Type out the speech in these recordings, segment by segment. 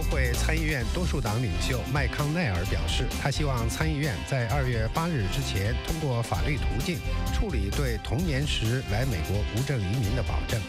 会参议院多数党领袖麦康奈尔表示，他希望参议院在2月8日之前通过法律途径处理对童年时来美国无证移民的保证。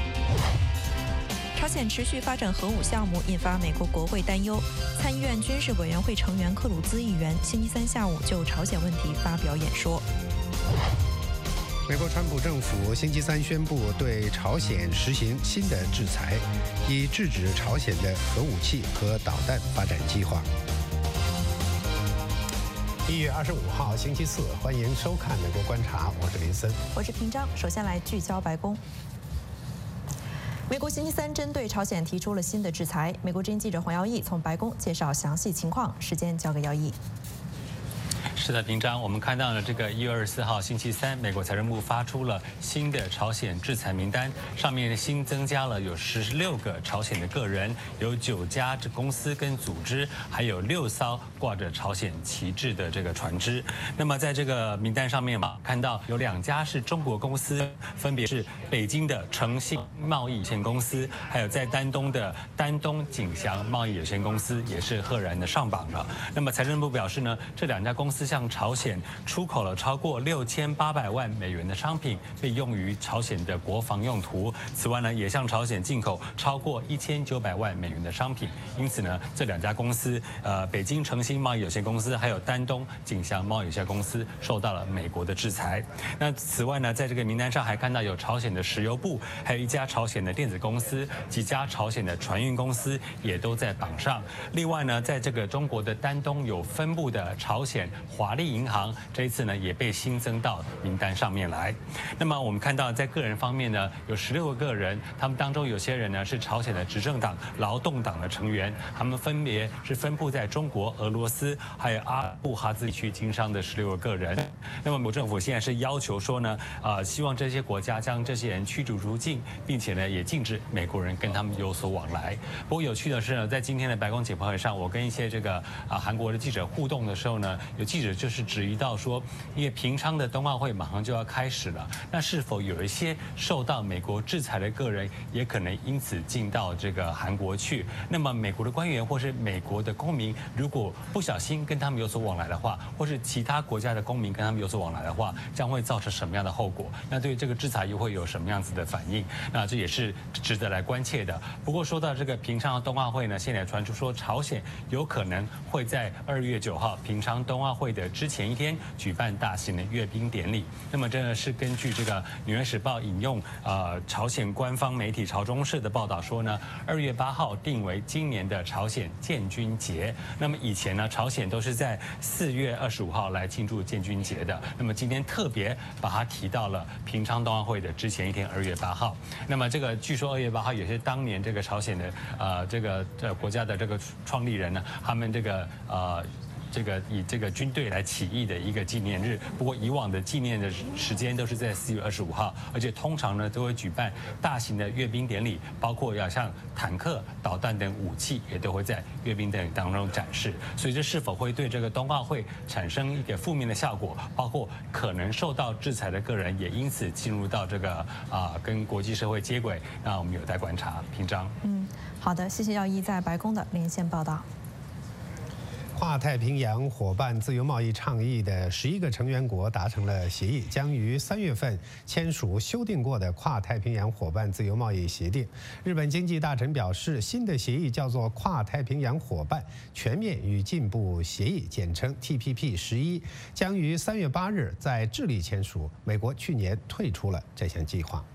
朝鲜持续发展核武项目，引发美国国会担忧。参议院军事委员会成员克鲁兹议员星期三下午就朝鲜问题发表演说。 美国川普政府星期三宣布对朝鲜实行新的制裁，以制止朝鲜的核武器和导弹发展计划。1月25号星期四，欢迎收看《美国观察》，我是林森， 我是平章。首先来聚焦白宫。美国星期三针对朝鲜提出了新的制裁。美国之音记者黄耀义从白宫介绍详细情况，时间交给耀义。 是的，平章，我们看到了这个1月24号星期三，美国财政部发出了新的朝鲜制裁名单，上面新增加了有16个朝鲜的个人，有9家公司跟组织，还有6艘挂着朝鲜旗帜的这个船只。那么在这个名单上面嘛，看到有2家是中国公司，分别是北京的诚信贸易有限公司，还有在丹东的丹东景祥贸易有限公司，也是赫然的上榜了。那么财政部表示呢，这2家公司向朝鲜出口了超过6800万美元的商品，被用于朝鲜的国防用途。此外呢，也向朝鲜进口超过1900万美元的商品。因此呢，这2家公司，北京诚信贸易有限公司还有丹东景祥贸易有限公司，受到了美国的制裁。那此外呢，在这个名单上还看到有朝鲜的石油部，还有1家朝鲜的电子公司，几家朝鲜的船运公司也都在榜上。另外呢，在这个中国的丹东有分部的朝鲜华丽银行，这一次呢也被新增到名单上面来。那么我们看到在个人方面呢，有16个个人，他们当中有些人呢是朝鲜的执政党劳动党的成员，他们分别是分布在中国、俄罗斯还有阿布哈兹地区经商的16个个人。那么美国政府现在是要求说呢，希望这些国家将这些人驱逐出境，并且呢也禁止美国人跟他们有所往来。不过有趣的是呢，在今天的白宫解剖会上，我跟一些这个韩国的记者互动的时候呢，有记者就是质疑到说，因为平昌的冬奥会马上就要开始了，那是否有一些受到美国制裁的个人也可能因此进到这个韩国去？那么美国的官员或是美国的公民，如果不小心跟他们有所往来的话，或是其他国家的公民跟他们有所往来的话，将会造成什么样的后果？那对于这个制裁又会有什么样子的反应？那这也是值得来关切的。不过说到这个平昌冬奥会呢，现在传出说朝鲜有可能会在2月9号平昌冬奥会的之前一天举办大型的阅兵典礼。那么这是根据这个《纽约时报》引用朝鲜官方媒体朝中社的报道说呢，2月8号定为今年的朝鲜建军节。那么以前呢，朝鲜都是在4月25号来庆祝建军节的。那么今天特别把它提到了平昌冬奥会的之前一天，2月8号。那么这个据说2月8号也是当年这个朝鲜的这个国家的这个创立人呢，他们以这个军队来起义的一个纪念日。不过以往的纪念的时间都是在4月25号，而且通常呢都会举办大型的阅兵典礼，包括要像坦克、导弹等武器也都会在阅兵典礼当中展示。所以这是否会对这个冬奥会产生一个负面的效果？包括可能受到制裁的个人也因此进入到这个跟国际社会接轨，那我们有待观察。平章。 好的，谢谢耀一在白宫的连线报道。 跨太平洋伙伴自由贸易倡议的11个成员国达成了协议，将于3月份签署修订过的跨太平洋伙伴自由贸易协定。日本经济大臣表示，新的协议叫做跨太平洋伙伴全面与进步协议，简称 TPP11，将于3月8日在智利签署。美国去年退出了这项计划。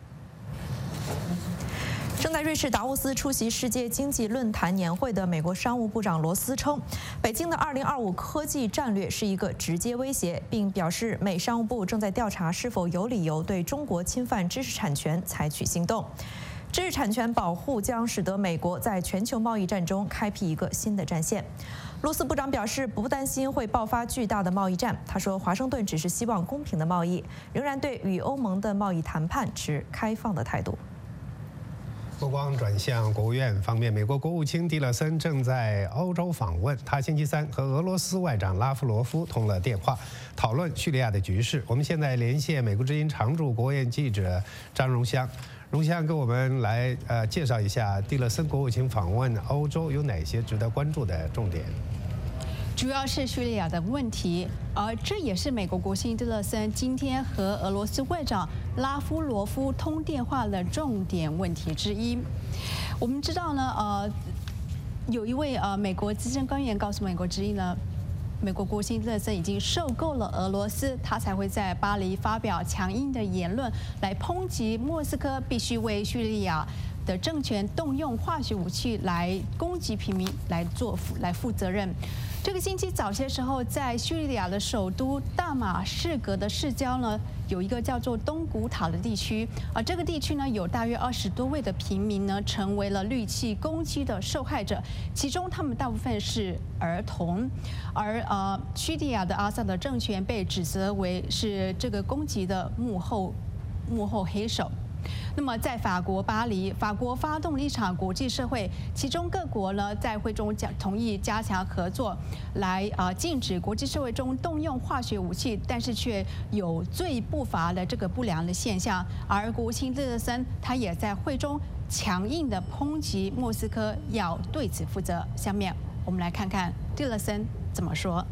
正在瑞士达沃斯出席世界经济论坛年会的美国商务部长罗斯称，北京的2025科技战略是一个直接威胁，并表示美商务部正在调查是否有理由对中国侵犯知识产权采取行动。知识产权保护将使得美国在全球贸易战中开辟一个新的战线。罗斯部长表示，不担心会爆发巨大的贸易战。他说，华盛顿只是希望公平的贸易，仍然对与欧盟的贸易谈判持开放的态度。 目光转向国务院方面，美国国务卿蒂勒森正在欧洲访问。他星期三和俄罗斯外长拉夫罗夫通了电话，讨论叙利亚的局势。我们现在连线美国之音常驻国务院记者张荣香。 荣湘给我们来介绍一下蒂勒森国务卿访问欧洲有哪些值得关注的重点。 主要是叙利亚的问题，而这也是美国国务卿蒂勒森今天和俄罗斯外长拉夫罗夫通电话的重点问题之一。我们知道呢，有一位美国资深官员告诉美国之音呢，美国国务卿蒂勒森已经受够了俄罗斯，他才会在巴黎发表强硬的言论，来抨击莫斯科必须为叙利亚的政权动用化学武器来攻击平民来负责任。这个星期早些时候，在叙利亚的首都大马士革的市郊呢，有一个叫做东古塔的地区，这个地区呢有大约20多位的平民呢，成为了氯气攻击的受害者，其中他们大部分是儿童，而叙利亚的阿萨德政权被指责为是这个攻击的幕后黑手。那么，在法国巴黎，法国发动了一场国际社会，其中各国呢在会中同意加强合作，来禁止国际社会中动用化学武器，但是却有罪不罚的这个不良的现象。而国务卿蒂勒森他也在会中强硬的抨击莫斯科要对此负责。下面我们来看看蒂勒森怎么说。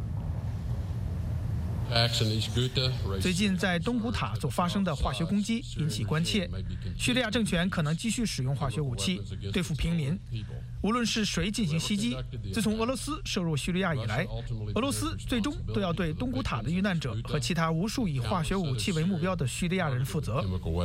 最近在东古塔所发生的化学攻击引起关切，叙利亚政权可能继续使用化学武器对付平民，无论是谁进行袭击。自从俄罗斯涉入叙利亚以来，俄罗斯最终都要对东古塔的遇难者和其他无数以化学武器为目标的叙利亚人负责。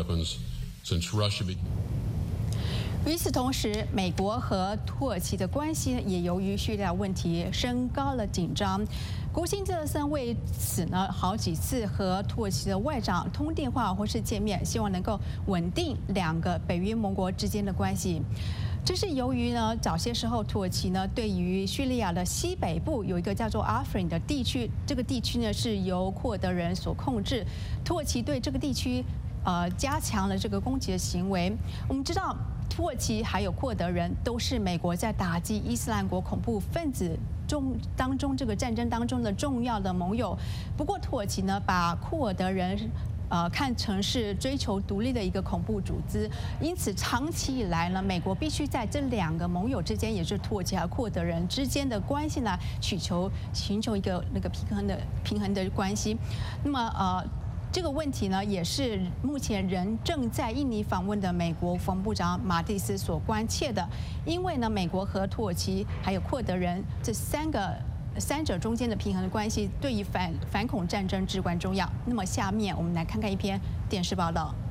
与此同时，美国和土耳其的关系也由于叙利亚问题升高了紧张。国务卿蒂勒森为此呢好几次和土耳其的外长通电话或是见面，希望能够稳定两个北约盟国之间的关系。这是由于呢早些时候土耳其呢对于叙利亚的西北部有一个叫做阿弗林的地区，这个地区呢是由库尔德人所控制，土耳其对这个地区加强了这个攻击的行为。我们知道，土耳其还有库尔德人都是美国在打击伊斯兰国恐怖分子当中这个战争当中的重要的盟友。不过，土耳其呢把库尔德人看成是追求独立的一个恐怖组织，因此长期以来呢，美国必须在这两个盟友之间，也就是土耳其和库尔德人之间的关系呢，寻求一个那个平衡的关系。那么这个问题呢，也是目前人正在印尼访问的美国国防部长马蒂斯所关切的，因为呢，美国和土耳其还有库尔德人这三者中间的平衡的关系，对于反恐战争至关重要。那么，下面我们来看看一篇电视报道。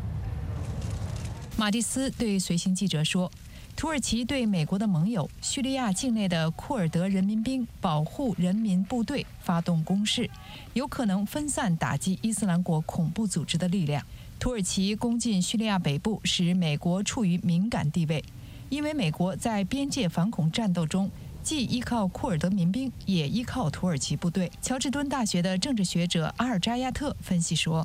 马蒂斯对随行记者说，土耳其对美国的盟友叙利亚境内的库尔德人民兵保护人民部队发动攻势，有可能分散打击伊斯兰国恐怖组织的力量。土耳其攻进叙利亚北部，使美国处于敏感地位，因为美国在边界反恐战斗中既依靠库尔德民兵，也依靠土耳其部队。乔治敦大学的政治学者阿尔扎亚特分析说，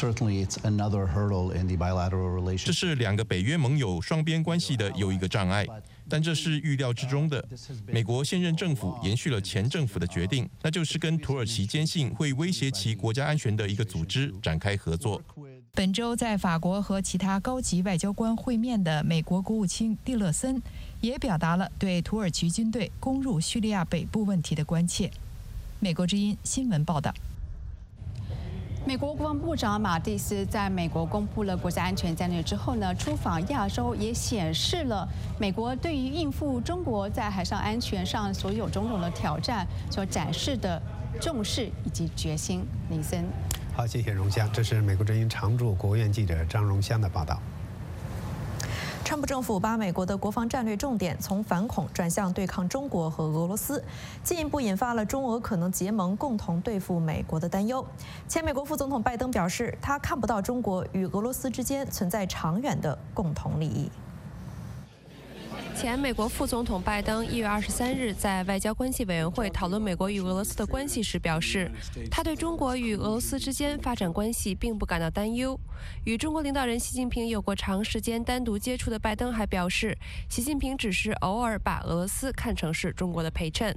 这是两个北约盟友双边关系的又一个障碍，但这是预料之中的。美国现任政府延续了前政府的决定，那就是跟土耳其坚信会威胁其国家安全的一个组织展开合作。 本周在法国和其他高级外交官会面的美国国务卿蒂勒森也表达了对土耳其军队攻入叙利亚北部问题的关切。美国之音新闻报道。 美国国防部长马蒂斯在美国公布了国家安全战略之后呢，出访亚洲，也显示了美国对于应付中国在海上安全上所有种种的挑战所展示的重视以及决心。林森， 好，谢谢荣湘。这是美国之音常驻国务院记者张荣湘的报道。 川普政府把美国的国防战略重点从反恐转向对抗中国和俄罗斯，进一步引发了中俄可能结盟共同对付美国的担忧。前美国副总统拜登表示，他看不到中国与俄罗斯之间存在长远的共同利益。 前美国副总统拜登1月23日在外交关系委员会讨论美国与俄罗斯的关系时表示，他对中国与俄罗斯之间发展关系并不感到担忧。与中国领导人习近平有过长时间单独接触的拜登还表示，习近平只是偶尔把俄罗斯看成是中国的陪衬。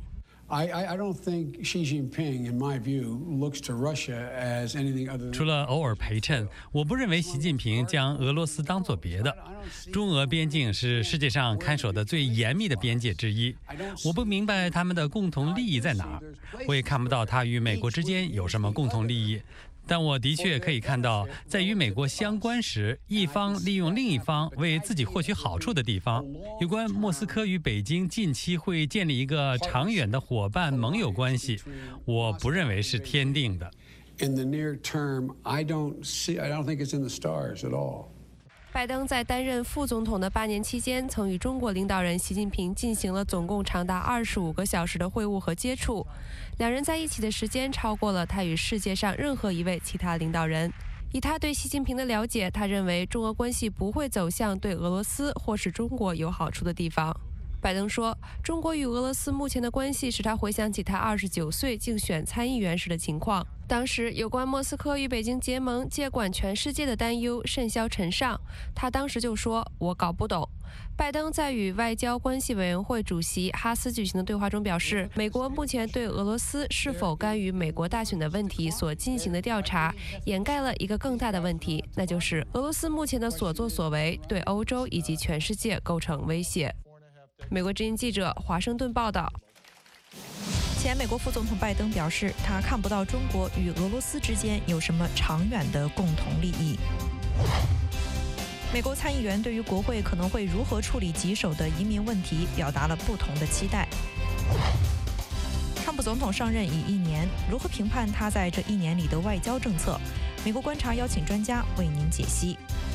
I don't think Xi Jinping, in my view, looks to Russia as anything other than. 除了偶尔陪衬，我不认为习近平将俄罗斯当作别的。中俄边境是世界上看守的最严密的边界之一，我不明白他们的共同利益在哪儿，我也看不到他与美国之间有什么共同利益。但我的确可以看到，在与美国相关时，一方利用另一方为自己获取好处的地方。有关莫斯科与北京近期会建立一个长远的伙伴盟友关系，我不认为是天定的。 In the near term, I don't think it's in the stars at all. 拜登在担任副总统的8年期间，曾与中国领导人习近平进行了总共长达25个小时的会晤和接触，两人在一起的时间超过了他与世界上任何一位其他领导人。以他对习近平的了解，他认为中俄关系不会走向对俄罗斯或是中国有好处的地方。拜登说，中国与俄罗斯目前的关系使他回想起他29岁竞选参议员时的情况。当时有关莫斯科与北京结盟接管全世界的担忧甚嚣尘上，他当时就说：“我搞不懂。”拜登在与外交关系委员会主席哈斯举行的对话中表示，美国目前对俄罗斯是否干预美国大选的问题所进行的调查，掩盖了一个更大的问题，那就是俄罗斯目前的所作所为对欧洲以及全世界构成威胁。美国之音记者华盛顿报道。 前美国副总统拜登表示，他看不到中国与俄罗斯之间有什么长远的共同利益。美国参议员对于国会可能会如何处理棘手的移民问题表达了不同的期待。川普总统上任已1年，如何评判他在这1年里的外交政策？美国观察邀请专家为您解析。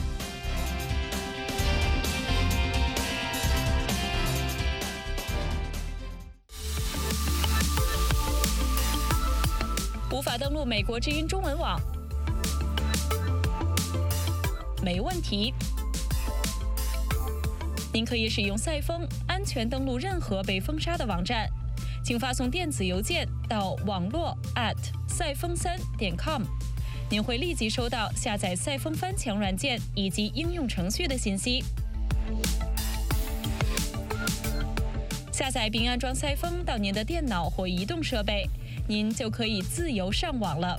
无法登录美国之音中文网？没问题，您可以使用赛风安全登录任何被封杀的网站，请发送电子邮件到网络赛风3.com， 您会立即收到下载赛风翻墙软件以及应用程序的信息。下载并安装赛风到您的电脑或移动设备，您就可以自由上网了。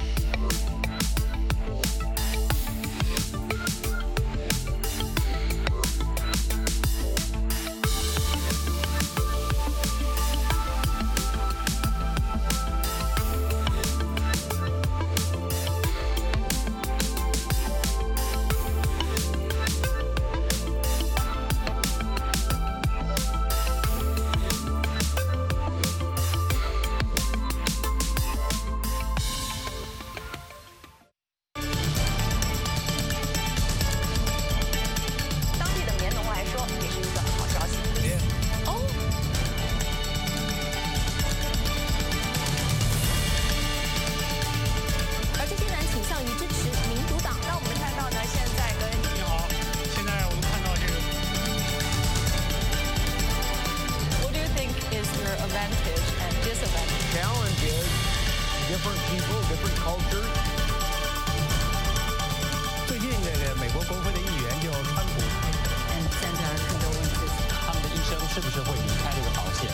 最近这个美国国会的议员就川普， 现在很多问题， 他们的一生是不是会离开这个保险？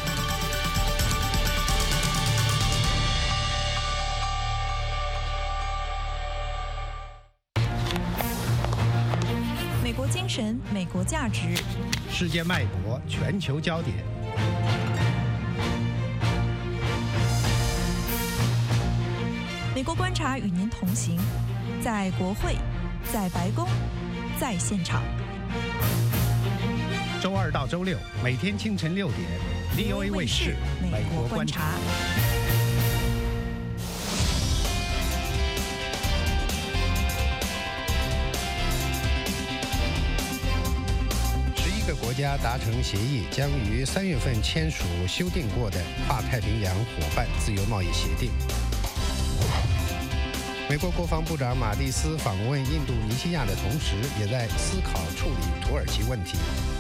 美国精神，美国价值， 世界脉搏，全球焦点。 美国观察与您同行，在国会，在白宫，在现场。 周2到周6，每天清晨6点 ，VOA 卫视《美国观察》。11个国家达成协议，将于3月份签署修订过的跨太平洋伙伴自由贸易协定。美国国防部长马蒂斯访问印度尼西亚的同时，也在思考处理土耳其问题。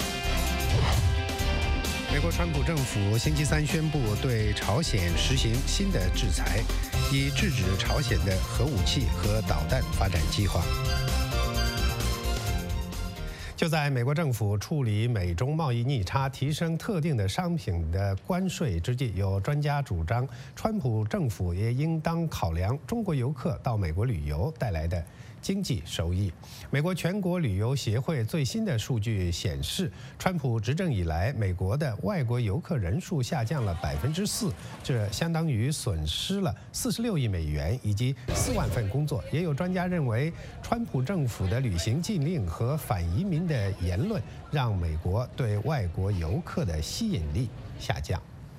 美国川普政府星期3宣布对朝鲜实行新的制裁，以制止朝鲜的核武器和导弹发展计划。 就在美国政府处理美中贸易逆差、提升特定的商品的关税之际，有专家主张，川普政府也应当考量中国游客到美国旅游带来的经济收益。美国全国旅游协会最新的数据显示，川普执政以来，美国的外国游客人数下降了4%，这相当于损失了46亿美元以及4万份工作。也有专家认为，川普政府的旅行禁令和反移民的言论，让美国对外国游客的吸引力下降。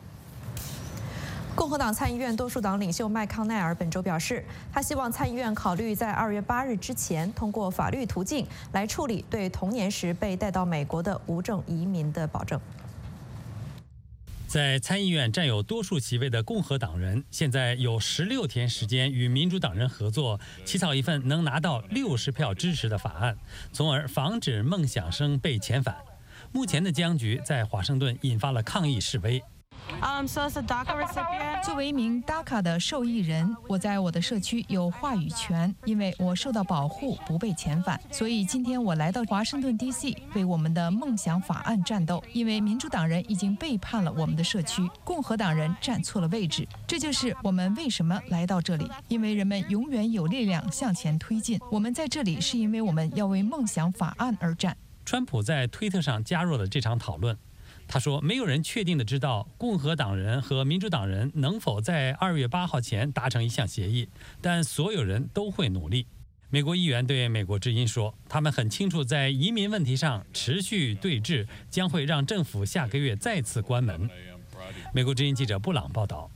共和党参议院多数党领袖麦康奈尔本周表示，他希望参议院考虑在2月8日之前通过法律途径来处理对童年时被带到美国的无证移民的保证。 在参议院占有多数席位的共和党人，现在有16天时间与民主党人合作，起草一份能拿到60票支持的法案，从而防止梦想生被遣返。目前的僵局在华盛顿引发了抗议示威。 作为一名 DACA 的受益人，我在我的社区有话语权，因为我受到保护，不被遣返。所以今天我来到华盛顿 DC 为我们的梦想法案战斗，因为民主党人已经背叛了我们的社区，共和党人站错了位置。这就是我们为什么来到这里，因为人们永远有力量向前推进。我们在这里是因为我们要为梦想法案而战。 川普在推特上加入了这场讨论。他说，没有人确定的知道共和党人和民主党人能否在2月8号前达成一项协议，但所有人都会努力。美国议员对美国之音说，他们很清楚在移民问题上持续对峙将会让政府下个月再次关门。美国之音记者布朗报道。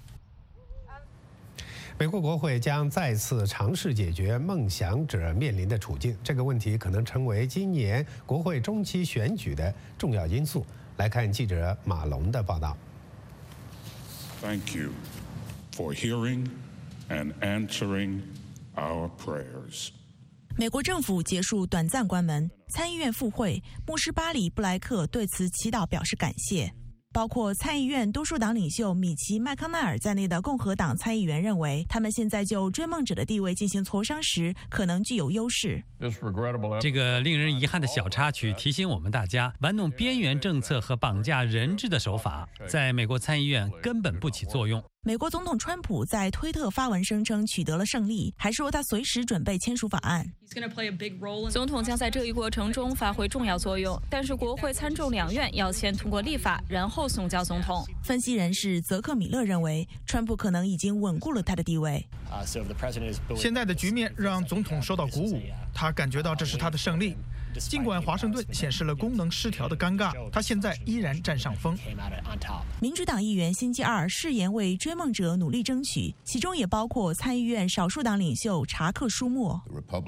美国国会将再次尝试解决梦想者面临的处境，这个问题可能成为今年国会中期选举的重要因素。来看记者马龙的报道。 Thank you for hearing and answering our prayers. 美国政府结束短暂关门，参议院复会，牧师巴里·布莱克对此祈祷表示感谢。包括参议院多数党领袖米奇·麦康奈尔在内的共和党参议员认为，他们现在就追梦者的地位进行磋商时可能具有优势。 这个令人遗憾的小插曲提醒我们大家，玩弄边缘政策和绑架人质的手法在美国参议院根本不起作用。 美国总统川普在推特发文声称取得了胜利，还说他随时准备签署法案。 总统将在这一过程中发挥重要作用，但是国会参众两院要先通过立法，然后送交总统。 分析人士泽克米勒认为，川普可能已经稳固了他的地位。 现在的局面让总统受到鼓舞，他感觉到这是他的胜利。尽管华盛顿显示了功能失调的尴尬，他现在依然占上风。 民主党议员星期二誓言为追梦者努力争取，其中也包括参议院少数党领袖查克·舒默。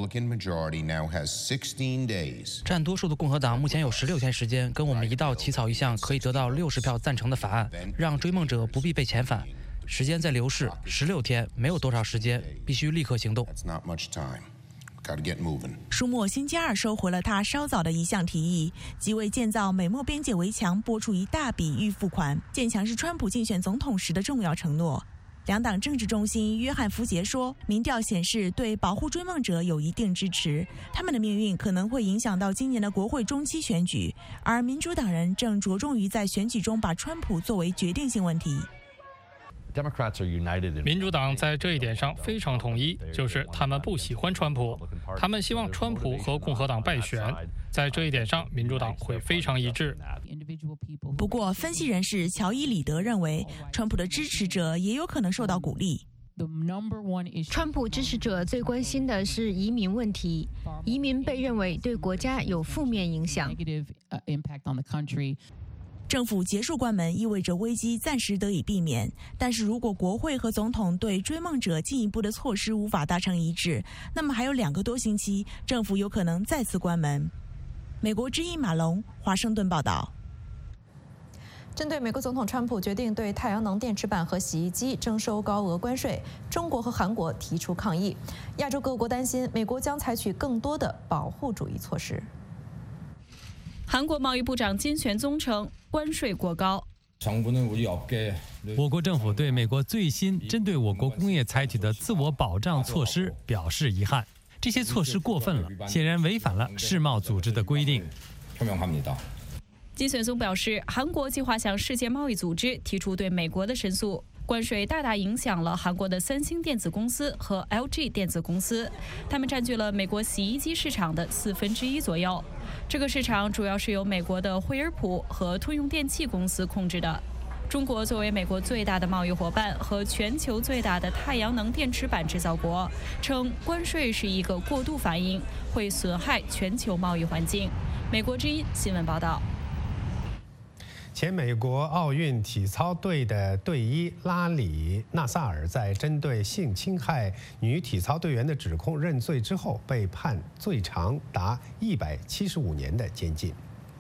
占多数的共和党目前有16天时间跟我们一道起草一项可以得到60票赞成的法案，让追梦者不必被遣返。时间在流逝，16天没有多少时间，必须立刻行动。 舒默星期二收回了他稍早的一项提议，即为建造美墨边界围墙拨出一大笔预付款。建墙是川普竞选总统时的重要承诺。两党政治中心约翰·福杰说，民调显示对保护追梦者有一定支持，他们的命运可能会影响到今年的国会中期选举，而民主党人正着重于在选举中把川普作为决定性问题。 民主党在这一点上非常统一，就是他们不喜欢川普，他们希望川普和共和党败选。在这一点上，民主党会非常一致。 不过，分析人士乔伊·里德认为，川普的支持者也有可能受到鼓励。 川普支持者最关心的是移民问题，移民被认为对国家有负面影响。 政府结束关门意味着危机暂时得以避免，但是如果国会和总统对追梦者进一步的措施无法达成一致，那么还有2个多星期，政府有可能再次关门。美国之音马龙，华盛顿报道。 针对美国总统川普决定对太阳能电池板和洗衣机征收高额关税，中国和韩国提出抗议。亚洲各国担心美国将采取更多的保护主义措施。 韩国贸易部长金玄宗称，关税过高。 我国政府对美国最新针对我国工业采取的自我保障措施表示遗憾，这些措施过分了，显然违反了世贸组织的规定。 현명합니다。 金选松表示，韩国计划向世界贸易组织提出对美国的申诉。关税大大影响了韩国的三星电子公司和 LG 电子公司，他们占据了美国洗衣机市场的1/4左右。这个市场主要是由美国的惠而浦和通用电气公司控制的。中国作为美国最大的贸易伙伴和全球最大的太阳能电池板制造国，称关税是一个过度反应，会损害全球贸易环境。美国之音新闻报道。 前美国奥运体操队的队医拉里·纳萨尔在针对性侵害女体操队员的指控认罪之后，被判最长达175年的监禁。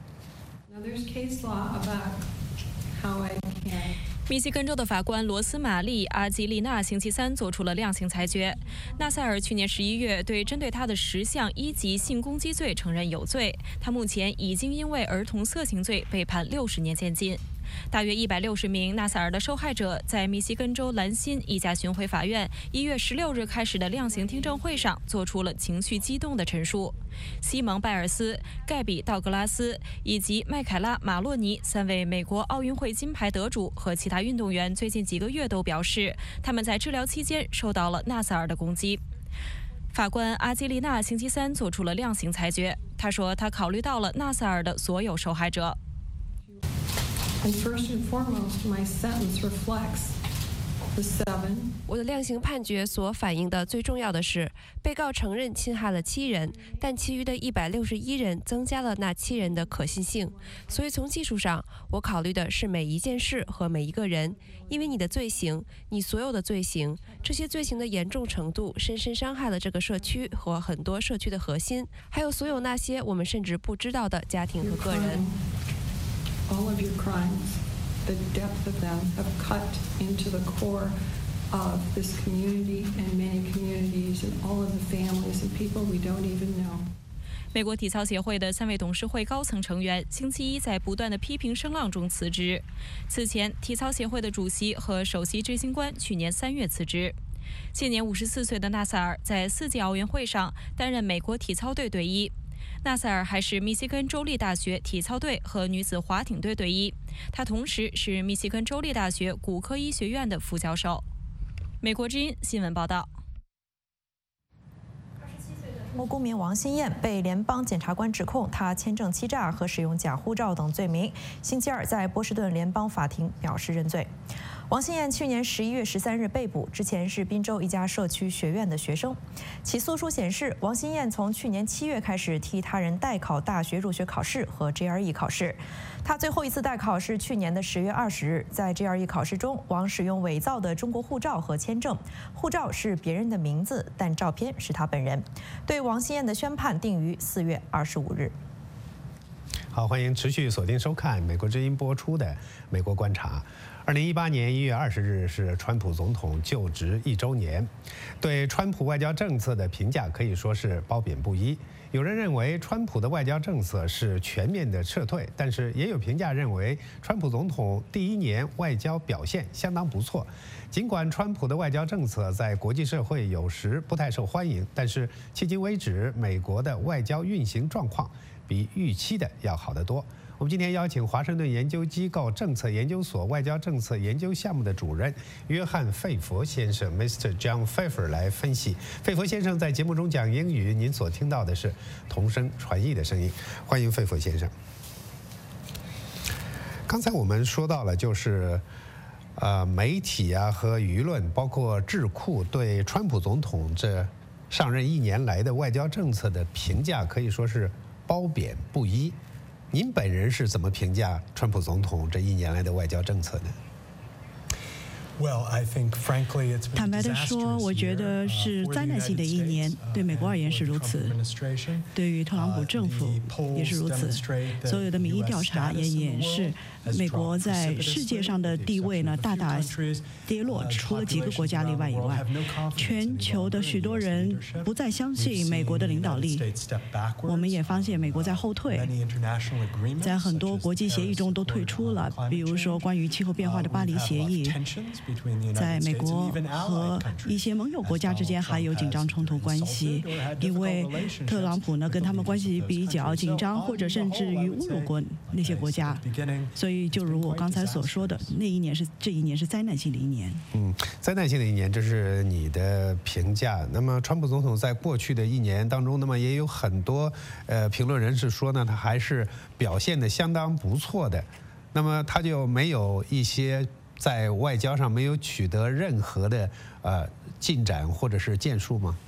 密西根州的法官罗斯玛丽·阿基丽娜星期三做出了量刑裁决。纳塞尔去年11月对针对他的10项1级性攻击罪承认有罪，他目前已经因为儿童色情罪被判60年监禁。大约160名纳塞尔的受害者在密西根州兰辛一家巡回法院1月16日开始的量刑听证会上做出了情绪激动的陈述。西蒙·拜尔斯、盖比·道格拉斯以及麦凯拉·马洛尼3位美国奥运会金牌得主和其他运动员最近几个月都表示，他们在治疗期间受到了纳塞尔的攻击。法官阿基丽娜星期三做出了量刑裁决，他说他考虑到了纳塞尔的所有受害者。 And first and foremost, my sentence reflects the 7. 我的量刑判决所反映的最重要的是，被告承认侵害了7人，但其余的161人增加了那7人的可信性。所以从技术上，我考虑的是每一件事和每一个人，因为你的罪行，你所有的罪行，这些罪行的严重程度深深伤害了这个社区和很多社区的核心，还有所有那些我们甚至不知道的家庭和个人。 All of your crimes, the depth of them have cut into the core of this community and many communities and all of the families and people we don't even know. 美国体操协会的3位董事会高层成员星期一在不断的批评声浪中辞职。此前，体操协会的主席和首席执行官去年3月辞职。现年54岁的纳塞尔在4届奥运会上担任美国体操队队医。纳塞尔还是密西根州立大学体操队和女子滑艇队队医，他同时是密西根州立大学骨科医学院的副教授。美国之音新闻报道。 中国公民王新燕被联邦检察官指控他签证欺诈和使用假护照等罪名，星期二在波士顿联邦法庭表示认罪。王新燕去年11月13日被捕，之前是宾州一家社区学院的学生。起诉书显示，王新燕从去年7月开始替他人代考大学入学考试和 GRE 考试。他最后一次代考是去年的10月20日，在 GRE 考试中，王使用伪造的中国护照和签证，护照是别人的名字，但照片是他本人。对王新燕的宣判定于4月25日。 好，欢迎持续锁定收看美国之音播出的《美国观察》。2018年1月20日是川普总统就职1周年，对川普外交政策的评价可以说是褒贬不一。有人认为川普的外交政策是全面的撤退，但是也有评价认为川普总统第1年外交表现相当不错。尽管川普的外交政策在国际社会有时不太受欢迎，但是迄今为止，美国的外交运行状况比预期的要好得多。我们今天邀请华盛顿研究机构政策研究所外交政策研究项目的主任约翰·费佛先生 Mr. John Pfeffer 来分析。费佛先生在节目中讲英语，您所听到的是同声传译的声音。欢迎费佛先生。刚才我们说到了，就是媒体啊和舆论，包括智库对川普总统这上任1年来的外交政策的评价可以说是褒贬不一。您本人是怎么评价川普总统这1年来的外交政策呢？ 坦白地说，我觉得是灾难性的1年，对美国而言是如此，对于特朗普政府也是如此。所有的民意调查也显示，美国在世界上的地位呢大大跌落，除了几个国家例外以外，全球的许多人不再相信美国的领导力。我们也发现美国在后退，在很多国际协议中都退出了，比如说关于气候变化的巴黎协议， 在美国和一些盟友国家之间还有紧张冲突关系，因为特朗普呢跟他们关系比较紧张，或者甚至于侮辱过那些国家，所以就如我刚才所说的，这一年是灾难性的一年。 灾难性的一年，这是你的评价。那么，川普总统在过去的一年当中，那么也有很多评论人士说呢，他还是表现得相当不错的。那么，他就没有一些在外交上没有取得任何的进展或者是建树吗？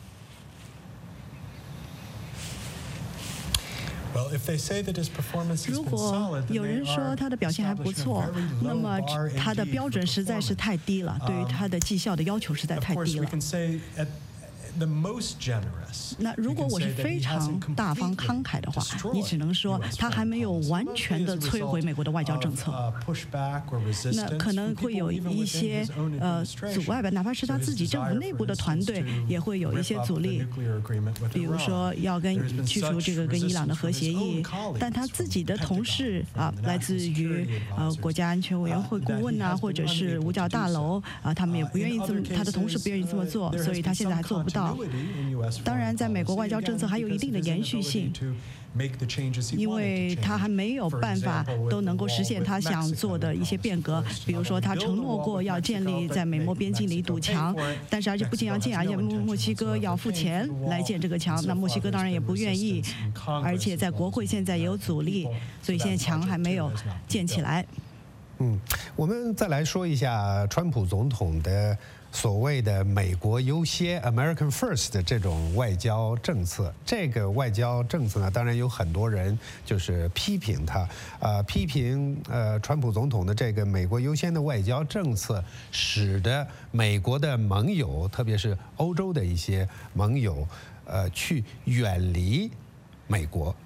如果有人说他的表现还不错，那么他的标准实在是太低了，对于他的绩效的要求实在太低了。那如果我是非常大方慨慨的话，你只能说他还没有完全的摧毁美国的外交政策，那可能会有一些阻碍吧，哪怕是他自己政府内部的团队也会有一些阻力，比如说要去除这个跟伊朗的核协议，但他自己的同事来自于国家安全委员会顾问呐，或者是五角大楼他们也不愿意这么，他的同事不愿意这么做，所以他现在还做不到。当然，在美国外交政策还有一定的延续性，因为他还没有办法都能够实现他想做的一些变革。比如说，他承诺过要建立在美墨边境的一堵墙，但是而且不仅要建，而且墨西哥要付钱来建这个墙，那墨西哥当然也不愿意，而且在国会现在也有阻力，所以现在墙还没有建起来。 我们再来说一下川普总统的所谓的美国优先 （American First） 的这种外交政策。这个外交政策呢，当然有很多人就是批评他，批评川普总统的这个美国优先的外交政策，使得美国的盟友，特别是欧洲的一些盟友，去远离美国。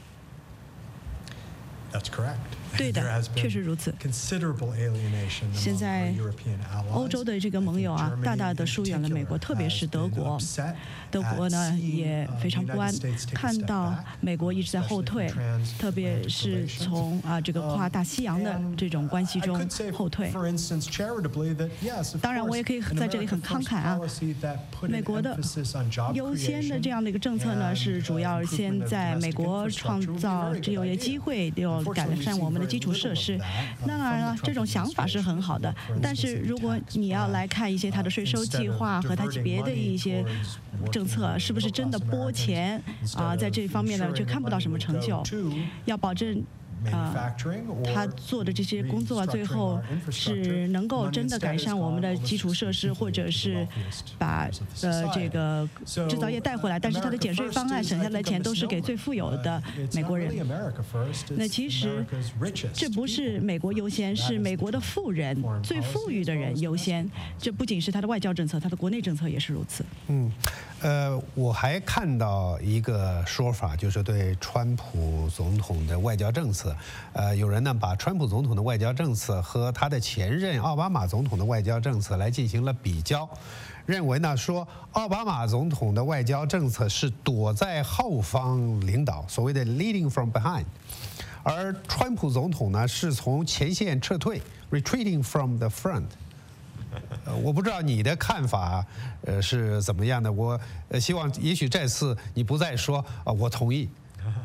That's correct. 对的，确实如此。现在欧洲的这个盟友大大的疏远了美国，特别是德国。德国呢也非常不安，看到美国一直在后退，特别是从这个跨大西洋的这种关系中后退。当然，我也可以在这里很慷慨美国的优先的这样的一个政策呢，是主要先在美国创造就业机会，要改善我们的基础设施。当然了，这种想法是很好的，但是如果你要来看一些他的税收计划和他别的一些政策，是不是真的拨钱在这方面呢，就看不到什么成就。要保证他做的这些工作最后是能够真的改善我们的基础设施，或者是把这个制造业带回来。但是他的减税方案省下来的钱都是给最富有的美国人。那其实这不是美国优先，是美国的富人、最富裕的人优先。这不仅是他的外交政策，他的国内政策也是如此。 我还看到一个说法，就是对川普总统的外交政策，有人呢把川普总统的外交政策和他的前任奥巴马总统的外交政策来进行了比较，认为呢说奥巴马总统的外交政策是躲在后方领导，所谓的 leading from behind， 而川普总统呢是从前线撤退 retreating from the front。我不知道你的看法是怎么样的，我希望也许这次你不再说我同意。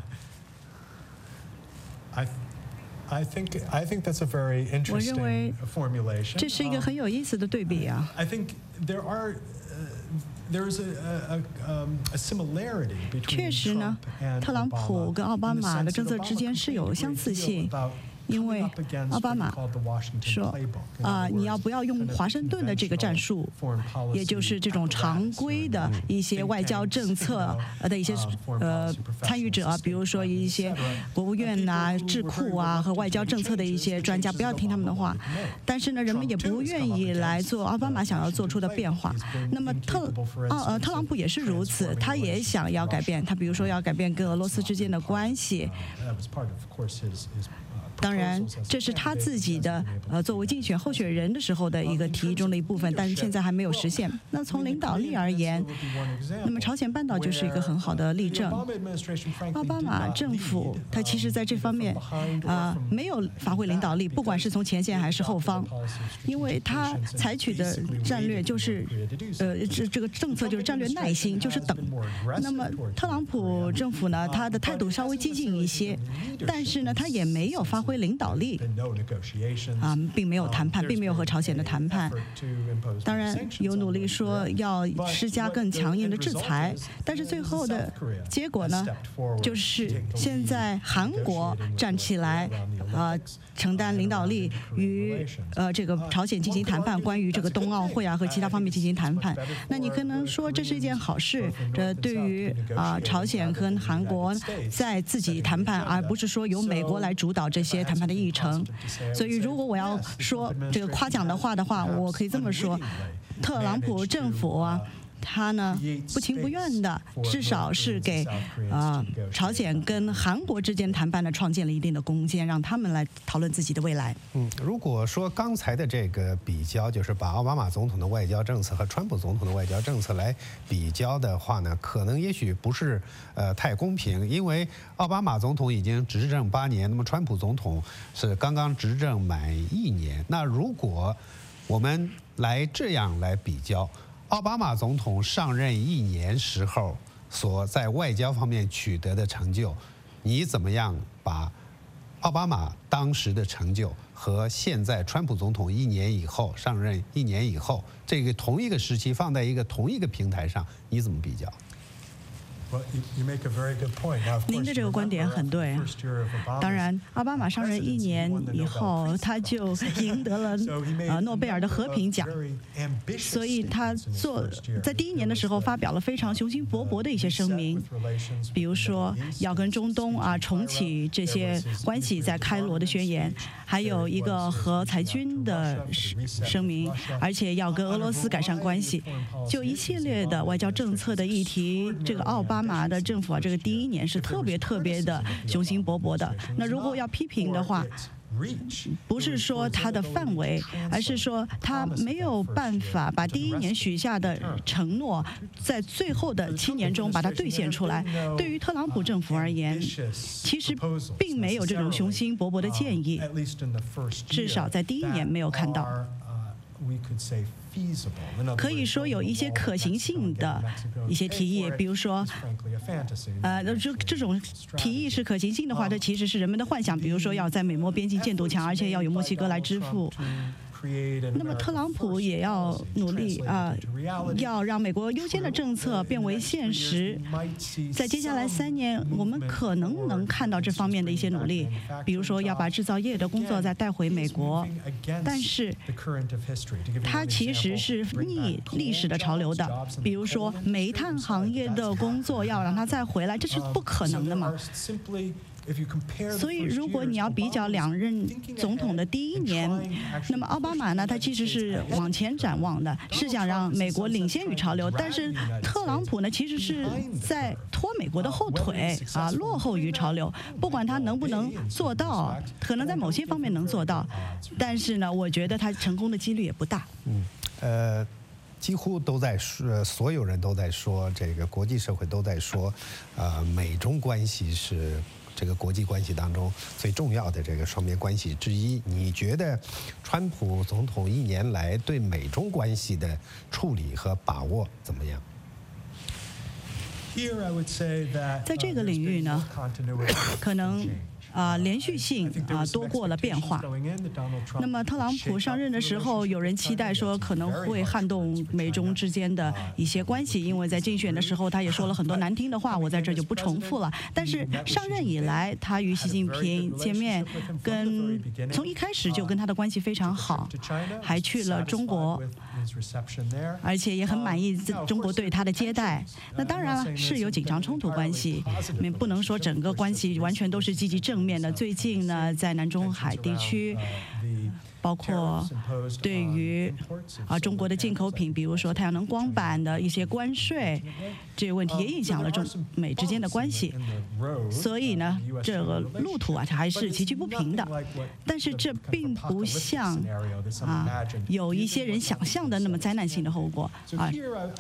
我认为这是一个很有意思的对比啊。确实呢，特朗普跟奥巴马的政策之间是有相似性。因为奥巴马说你要不要用华盛顿的这个战术，也就是这种常规的一些外交政策的一些参与者，比如说一些国务院智库和外交政策的一些专家，不要听他们的话。但是呢，人们也不愿意来做奥巴马想要做出的变化。那么特朗普也是如此，他也想要改变，他比如说要改变跟俄罗斯之间的关系。 当然，这是他自己的作为竞选候选人的时候的一个提议中的一部分，但是现在还没有实现。那从领导力而言，那么朝鲜半岛就是一个很好的例证。奥巴马政府他其实在这方面没有发挥领导力，不管是从前线还是后方，因为他采取的战略就是这个政策就是战略耐心，就是等。那么特朗普政府呢，他的态度稍微激进一些，但是呢，他也没有发挥领导力并没有谈判，并没有和朝鲜的谈判。当然有努力说要施加更强硬的制裁，但是最后的结果呢，就是现在韩国站起来承担领导力，与这个朝鲜进行谈判，关于这个冬奥会和其他方面进行谈判。那你可能说这是一件好事，这对于朝鲜和韩国在自己谈判，而不是说由美国来主导这些谈判的议程。所以如果我要说这个夸奖的话，我可以这么说，特朗普政府他呢不情不愿的，至少是给朝鲜跟韩国之间谈判呢创建了一定的空间，让他们来讨论自己的未来。 如果说刚才的这个比较，就是把奥巴马总统的外交政策和川普总统的外交政策来比较的话呢，可能也许不是太公平，因为奥巴马总统已经执政8年，那么川普总统是刚刚执政满1年。那如果我们这样来比较，奥巴马总统上任1年时候所在外交方面取得的成就，你怎么样把奥巴马当时的成就和现在川普总统上任1年以后这个同一个时期放在同一个平台上，你怎么比较？ 您的这个观点很对。当然，奥巴马上任1年以后，他就赢得了诺贝尔的和平奖，所以他在第1年的时候发表了非常雄心勃勃的一些声明，比如说要跟中东重启这些关系，在开罗的宣言，还有一个核裁军的声明，而且要跟俄罗斯改善关系，就一系列的外交政策的议题，这个奥巴马的政府这个第1年是特别的雄心勃勃的。那如果要批评的话，不是说他的范围，而是说他没有办法把第1年许下的承诺，在最后的7年中把它兑现出来。对于特朗普政府而言，其实并没有这种雄心勃勃的建议，至少在第1年没有看到。可以说有一些可行性的一些提议，比如说，这种提议是可行性的话，这其实是人们的幻想，比如说要在美墨边境建堵墙，而且要有墨西哥来支付。那么特朗普也要努力要让美国优先的政策变为现实。在接下来3年，我们可能看到这方面的一些努力，比如说要把制造业的工作再带回美国。但是，它其实是逆历史的潮流的，比如说煤炭行业的工作要让它再回来，这是不可能的嘛。所以，如果你要比较2任总统的第1年，那么奥巴马呢，他其实是往前展望的，是想让美国领先于潮流；但是特朗普呢，其实是在拖美国的后腿落后于潮流。不管他能不能做到，可能在某些方面能做到，但是呢，我觉得他成功的几率也不大。 几乎都在说，所有人都在说，这个国际社会都在说，美中关系是这个国际关系当中最重要的这个双边关系之一。你觉得川普总统1年来对美中关系的处理和把握怎么样？ 在这个领域呢，可能连续性多过了变化。那么特朗普上任的时候，有人期待说可能会撼动美中之间的一些关系，因为在竞选的时候他也说了很多难听的话，我在这就不重复了。但是上任以来，他与习近平见面，从一开始就跟他的关系非常好，还去了中国，而且也很满意中国对他的接待。那当然了，是有紧张冲突关系，不能说整个关系完全都是积极正面的。最近呢，在南中海地区， 包括对于中国的进口品，比如说太阳能光板的一些关税，这个问题也影响了中美之间的关系。所以呢，这个路途它还是崎岖不平的。但是这并不像有一些人想象的那么灾难性的后果啊。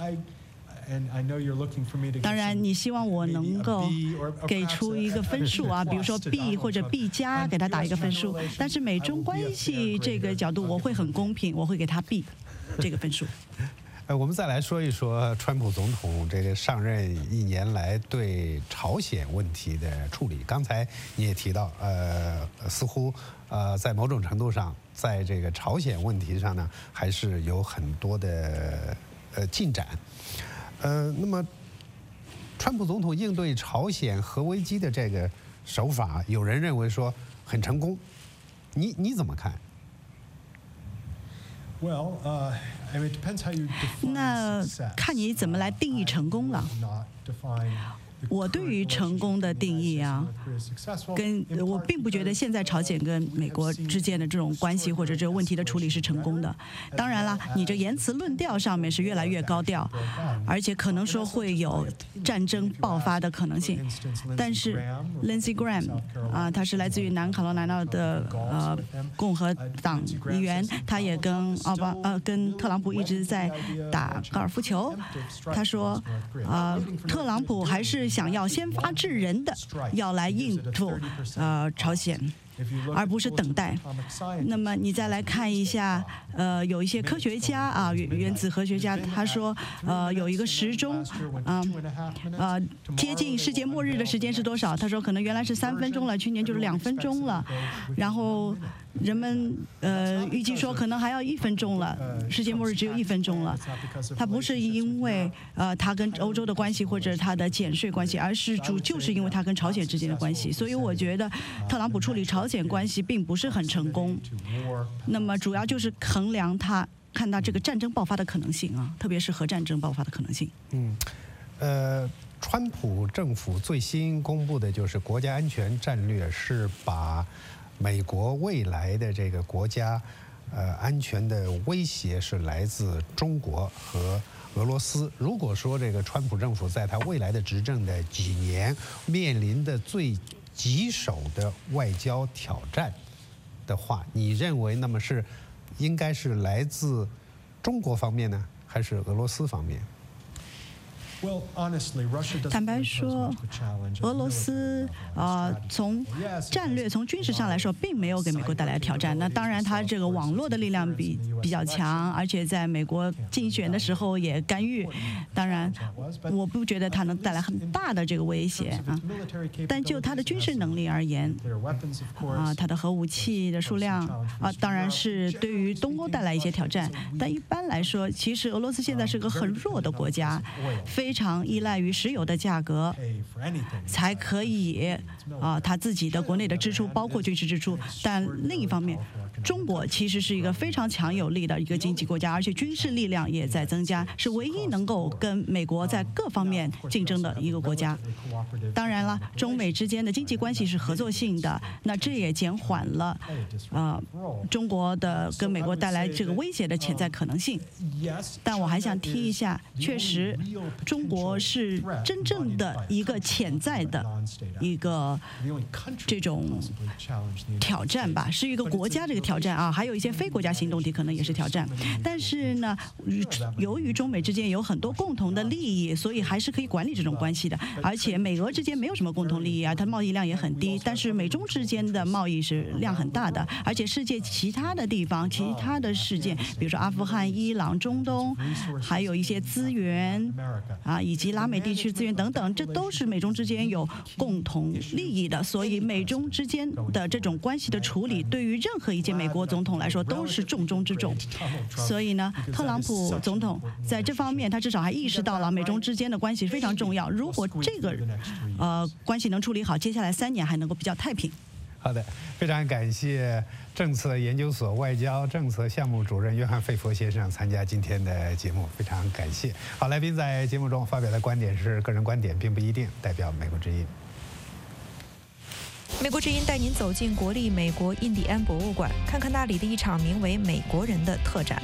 当然，你希望我能够给出一个分数啊，比如说 B 或者 B 加，给他打一个分数。但是美中关系这个角度，我会很公平，我会给他 B 这个分数。 我们再来说一说川普总统这个上任1年来对朝鲜问题的处理。刚才你也提到，似乎在某种程度上，在这个朝鲜问题上呢，还是有很多的进展。那么，川普总统应对朝鲜核危机的这个手法，有人认为说很成功，你怎么看？ 那看你怎么来定义成功了。我对于成功的定义啊，我并不觉得现在朝鲜跟美国之间的这种关系或者这个问题的处理是成功的。当然了，你这言辞论调上面是越来越高调，而且可能说会有战争爆发的可能性。但是 Lindsey Graham 他是来自于南卡罗来纳的共和党议员，他也跟特朗普一直在打高尔夫球。他说特朗普还是想要先发制人的，要来应付朝鲜，而不是等待。那么你再来看一下，有一些科学家啊，原子核学家，他说，有一个时钟，接近世界末日的时间是多少？他说可能原来是3分钟了，去年就是2分钟了，然后人们预计说可能还要1分钟了，世界末日只有1分钟了。它不是因为它跟欧洲的关系或者它的减税关系，而是就是因为它跟朝鲜之间的关系。所以我觉得特朗普处理朝鲜关系并不是很成功。那么主要就是衡量看到这个战争爆发的可能性啊，特别是核战争爆发的可能性。 川普政府最新公布的就是国家安全战略，是把美国未来的这个国家安全的威胁是来自中国和俄罗斯。如果说这个川普政府在他未来的执政的几年面临的最棘手的外交挑战的话，你认为那么应该是来自中国方面呢，还是俄罗斯方面？ 坦白说，俄罗斯从战略、从军事上来说，并没有给美国带来挑战。那当然，它这个网络的力量比较强，而且在美国竞选的时候也干预。当然，我不觉得它能带来很大的这个威胁啊。但就它的军事能力而言，它的核武器的数量当然是对于东欧带来一些挑战。但一般来说，其实俄罗斯现在是个很弱的国家，非常依赖于石油的价格，才可以他自己的国内的支出，包括军事支出。但另一方面，中国其实是一个非常强有力的一个经济国家，而且军事力量也在增加，是唯一能够跟美国在各方面竞争的一个国家。当然了，中美之间的经济关系是合作性的，那这也减缓了中国的跟美国带来这个威胁的潜在可能性。但我还想提一下，确实中国是真正的一个潜在的一个这种挑战吧，是一个国家这个挑战啊，还有一些非国家行动体可能也是挑战。但是呢，由于中美之间有很多共同的利益，所以还是可以管理这种关系的。而且美俄之间没有什么共同利益啊，它贸易量也很低，但是美中之间的贸易是量很大的，而且世界其他的地方、其他的事件，比如说阿富汗、伊朗、中东，还有一些资源以及拉美地区资源等等，这都是美中之间有共同利益的。所以美中之间的这种关系的处理，对于任何一届美国总统来说都是重中之重。所以呢，特朗普总统在这方面，他至少还意识到了美中之间的关系非常重要。如果这个关系能处理好，接下来3年还能够比较太平。 好的，非常感谢政策研究所外交政策项目主任约翰·费佛先生参加今天的节目，非常感谢。好，来宾在节目中发表的观点是个人观点，并不一定代表美国之音。 美国之音带您走进国立美国印第安博物馆，看看那里的一场名为《美国人》的特展。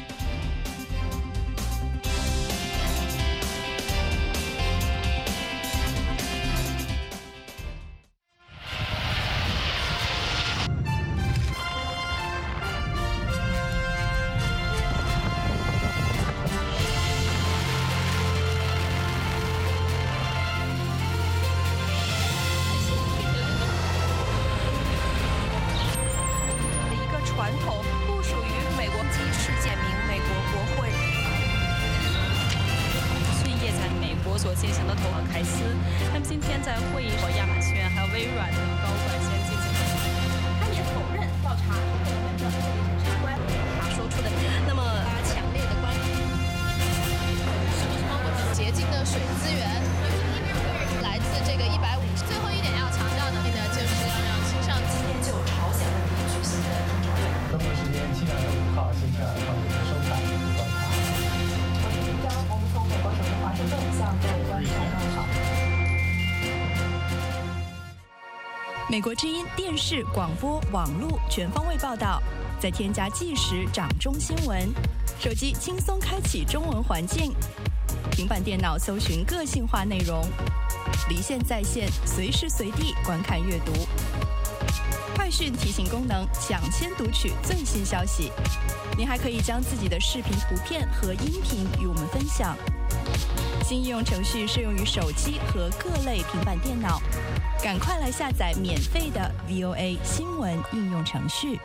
美国之音电视、广播、网络全方位报道，再添加即时掌中新闻，手机轻松开启中文环境，平板电脑搜寻个性化内容，离线在线，随时随地观看阅读。快讯提醒功能，抢先读取最新消息。您还可以将自己的视频、图片和音频与我们分享。新应用程序适用于手机和各类平板电脑。赶快来下载免费的 VOA 新闻应用程序。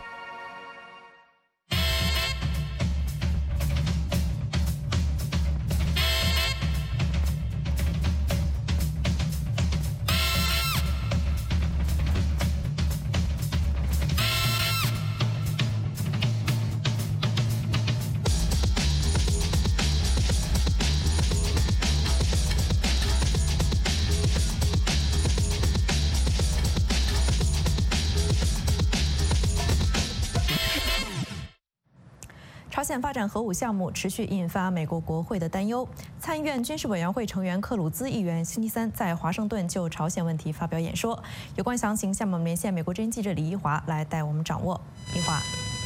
朝鲜发展核武项目持续引发美国国会的担忧。参议院军事委员会成员克鲁兹议员星期三在华盛顿就朝鲜问题发表演说。有关详情，下面我们连线美国之音记者李一华来带我们掌握。一华。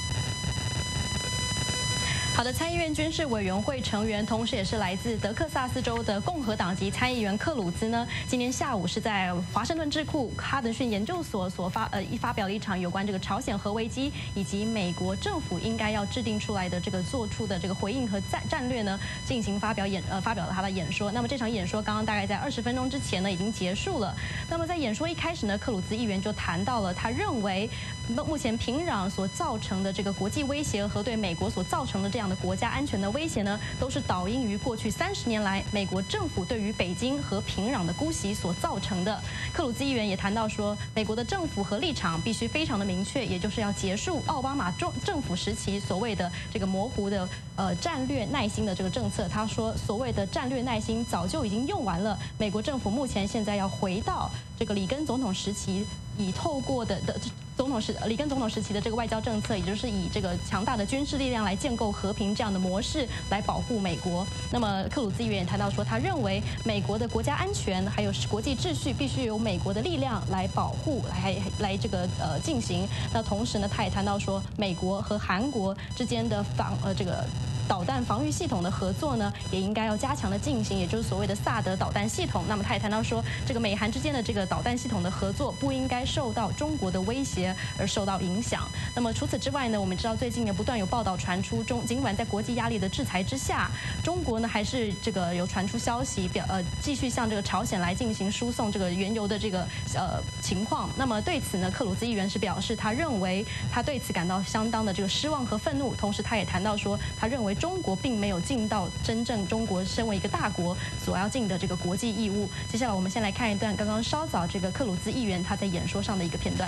好的，参议院军事委员会成员，同时也是来自德克萨斯州的共和党籍参议员克鲁兹呢，今天下午是在华盛顿智库哈德逊研究所发表了一场有关这个朝鲜核危机以及美国政府应该要制定出来的这个做出的这个回应和战略呢，进行发表了他的演说。那么这场演说刚刚大概在20分钟之前呢已经结束了。那么在演说一开始呢，克鲁兹议员就谈到了他认为目前平壤所造成的这个国际威胁和对美国所造成的这样的国家安全的威胁呢，都是导因于过去30年来美国政府对于北京和平壤的姑息所造成的。克鲁兹议员也谈到说，美国的政府和立场必须非常的明确，也就是要结束奥巴马政府时期所谓的这个模糊的战略耐心的这个政策。他说，所谓的战略耐心早就已经用完了，美国政府现在要回到这个里根总统时期以透过里根总统时期的这个外交政策，也就是以这个强大的军事力量来建构和平这样的模式来保护美国。那么克鲁兹议员也谈到说，他认为美国的国家安全还有国际秩序必须由美国的力量来保护，来这个进行。那同时呢，他也谈到说，美国和韩国之间的这个导弹防御系统的合作呢，也应该要加强的进行，也就是所谓的萨德导弹系统。那么他也谈到说，这个美韩之间的这个导弹系统的合作不应该受到中国的威胁而受到影响。那么除此之外呢，我们知道最近呢不断有报道传出，尽管在国际压力的制裁之下，中国呢还是这个有传出消息继续向这个朝鲜来进行输送这个原油的这个情况。那么对此呢，克鲁兹议员是表示，他认为他对此感到相当的这个失望和愤怒。同时他也谈到说，他认为中国并没有尽到真正中国身为一个大国所要尽的这个国际义务。接下来我们先来看一段刚刚稍早这个克鲁兹议员他在演说上的一个片段。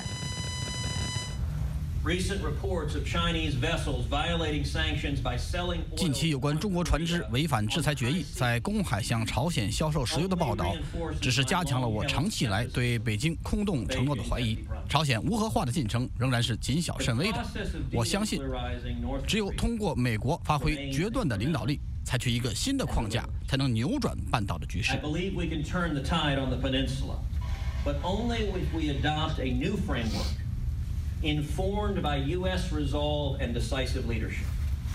近期有关中国船只违反制裁决议，在公海向朝鲜销售石油的报道，只是加强了我长期以来对北京空洞承诺的怀疑。朝鲜无核化的进程仍然是谨小慎微的。我相信，只有通过美国发挥决断的领导力，采取一个新的框架，才能扭转半岛的局势。 but only if we adopt a new framework informed by U.S. resolve and decisive leadership.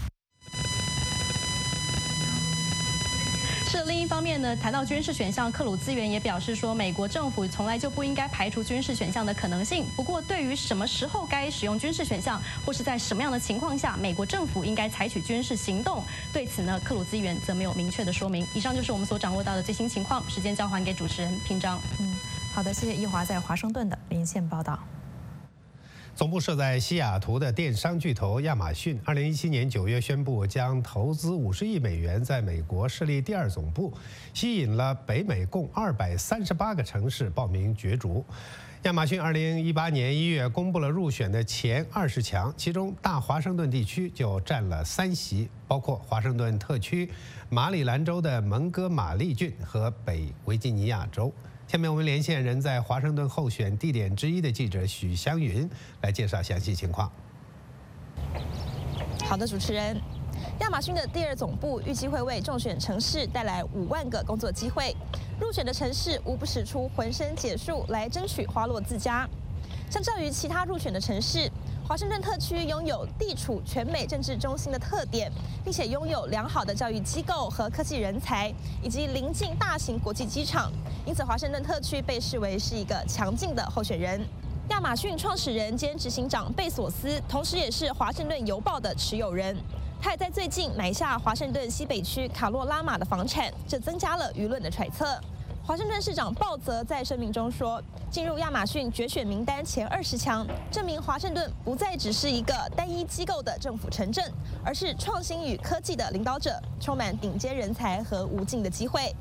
是另一方面呢，谈到军事选项，克鲁兹元也表示说，美国政府从来就不应该排除军事选项的可能性。不过，对于什么时候该使用军事选项，或是在什么样的情况下，美国政府应该采取军事行动，对此呢，克鲁兹元则没有明确的说明。以上就是我们所掌握到的最新情况。时间交还给主持人平章。 好的，谢谢易华在华盛顿的连线报道。 总部设在西雅图的电商巨头亚马逊，2017年9月宣布将投资50亿美元在美国设立第2总部，吸引了北美共238个城市报名角逐。亚马逊2018年1月公布了入选的前20强，其中大华盛顿地区就占了3席，包括华盛顿特区、马里兰州的蒙哥马利郡和北维吉尼亚州。下面我们连线人在华盛顿候选地点之一的记者许湘云来介绍详细情况。 好的，主持人，亚马逊的第2总部预计会为中选城市带来5万个工作机会，入选的城市无不使出浑身解数来争取花落自家。相较于其他入选的城市，华盛顿特区拥有地处全美政治中心的特点，并且拥有良好的教育机构和科技人才，以及邻近大型国际机场，因此华盛顿特区被视为是一个强劲的候选人。亚马逊创始人兼执行长贝索斯，同时也是华盛顿邮报的持有人。他也在最近买下华盛顿西北区卡洛拉玛的房产，这增加了舆论的揣测。华盛顿市长鲍泽在声明中说，进入亚马逊决选名单前20强，证明华盛顿不再只是一个单一机构的政府城镇，而是创新与科技的领导者，充满顶尖人才和无尽的机会。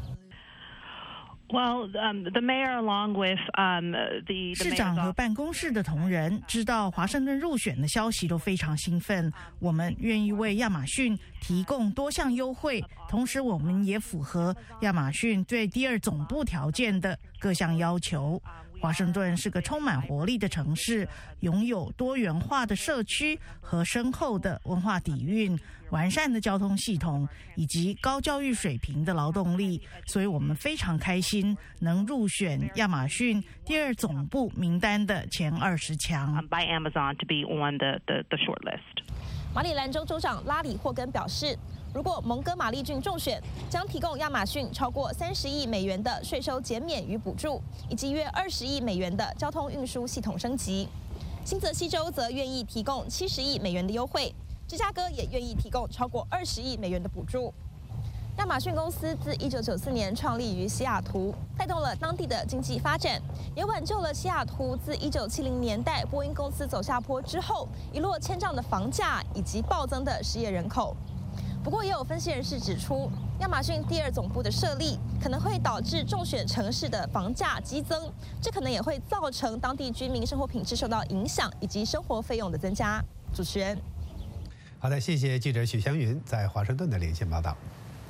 市长和办公室的同仁知道华盛顿入选的消息都非常兴奋。我们愿意为亚马逊提供多项优惠，同时我们也符合亚马逊对第2总部条件的各项要求。华盛顿是个充满活力的城市，拥有多元化的社区和深厚的文化底蕴，完善的交通系统以及高教育水平的劳动力，所以我们非常开心能入选亚马逊第2总部名单的前20强。 By Amazon to be on the short list. 马里兰州州长拉里霍根表示，如果蒙哥马利郡中选，将提供亚马逊超过30亿美元的税收减免与补助，以及约20亿美元的交通运输系统升级。新泽西州则愿意提供70亿美元的优惠，芝加哥也愿意提供超过20亿美元的补助。亚马逊公司自1994年创立于西雅图，带动了当地的经济发展，也挽救了西雅图自1970年代波音公司走下坡之后一落千丈的房价以及暴增的失业人口。不过，也有分析人士指出，亚马逊第2总部的设立可能会导致中选城市的房价激增，这可能也会造成当地居民生活品质受到影响，以及生活费用的增加。主持人， 好的，谢谢记者许湘云在华盛顿的连线报道。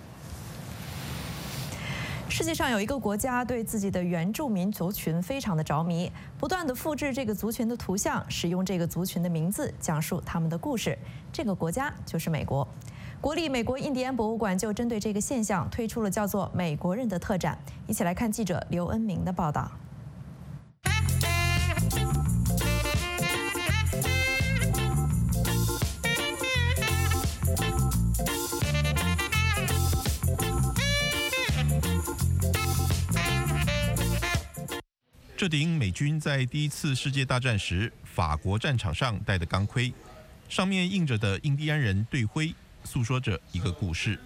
世界上有一个国家对自己的原住民族群非常的着迷，不断的复制这个族群的图像，使用这个族群的名字讲述他们的故事。这个国家就是美国。国立美国印第安博物馆就针对这个现象推出了叫做“美国人”的特展。一起来看记者刘恩明的报道。 这顶美军在第1次世界大战时法国战场上戴的钢盔，上面印着的印第安人队徽，诉说着一个故事。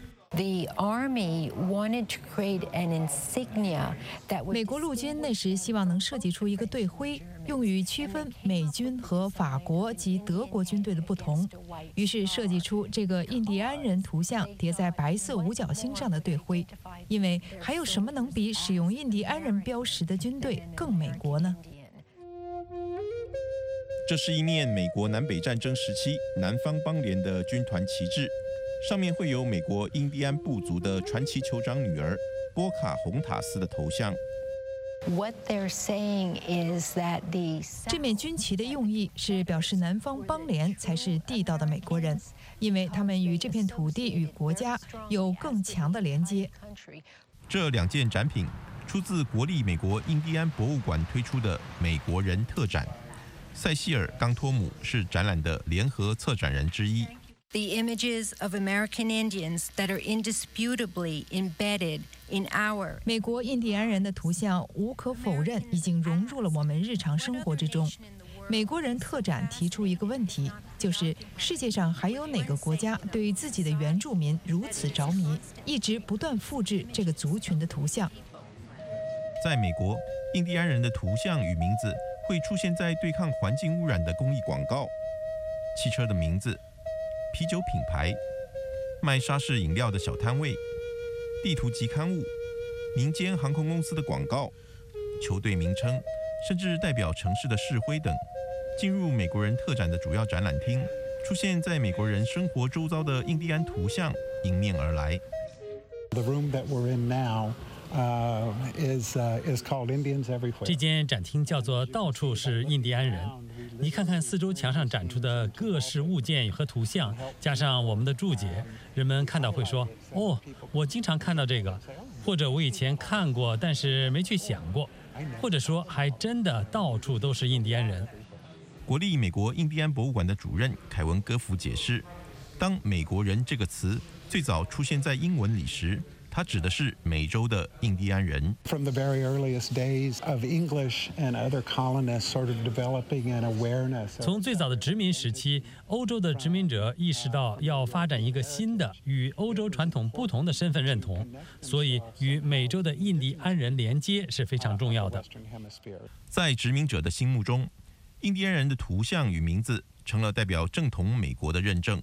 美国陆军那时希望能设计出一个队徽，用于区分美军和法国及德国军队的不同，于是设计出这个印第安人图像叠在白色五角星上的队徽。因为还有什么能比使用印第安人标识的军队更美国呢？ 这是一面美国南北战争时期南方邦联的军团旗帜，上面会有美国印第安部族的传奇酋长女儿波卡洪塔斯的头像。 这面军旗的用意是表示南方邦联才是地道的美国人，因为他们与这片土地与国家有更强的连接。 这2件展品出自国立美国印第安博物馆推出的美国人特展。塞西尔·冈托姆是展览的联合策展人之一。 The images of American Indians that are indisputably embedded in our 美国印第安人的图像无可否认已经融入了我们日常生活之中。美国人特展提出一个问题，就是世界上还有哪个国家对于自己的原住民如此着迷，一直不断复制这个族群的图像。 在美国，印第安人的图像与名字会出现在对抗环境污染的公益广告、汽车的名字、啤酒品牌、卖沙士饮料的小摊位、地图及刊物、民间航空公司的广告、球队名称，甚至代表城市的市徽等。进入美国人特展的主要展览厅，出现在美国人生活周遭的印第安图像迎面而来。 The room that we're in now is called Indians Everywhere. 这间展厅叫做到处是印第安人。你看看四周墙上展出的各式物件和图像，加上我们的注解，人们看到会说：“哦，我经常看到这个，或者我以前看过，但是没去想过，或者说还真的到处都是印第安人。” 国立美国印第安博物馆的主任凯文·戈弗解释，当“美国人”这个词最早出现在英文里时，它指的是美洲的印第安人。 From the very earliest days of English and other colonists sort of developing an awareness. 从最早的殖民时期，欧洲的殖民者意识到要发展一个新的与欧洲传统不同的身份认同，所以与美洲的印第安人连接是非常重要的。 在殖民者的心目中，印第安人的图像与名字成了代表正统美国的认证。